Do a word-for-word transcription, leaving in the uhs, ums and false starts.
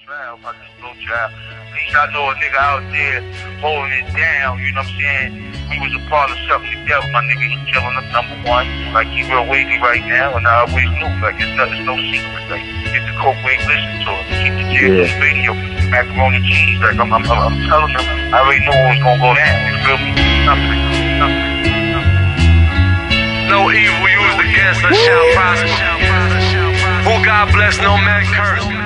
trial, I just no trial. At least I know a nigga out there holding it down, you know what I'm saying? We was a part of something together, my nigga, he killing us, number one. Like, he real wavy right now, and I always knew, like, it's nothing, no secret. Like, get the coke wave, listen to it. Keep the J Yeah. radio, macaroni cheese. Like, I'm, I'm, I'm telling them, I already know what was gonna go down, you feel me? Nothing, nothing. No evil used against us shall prosper. Who God bless, no man curse.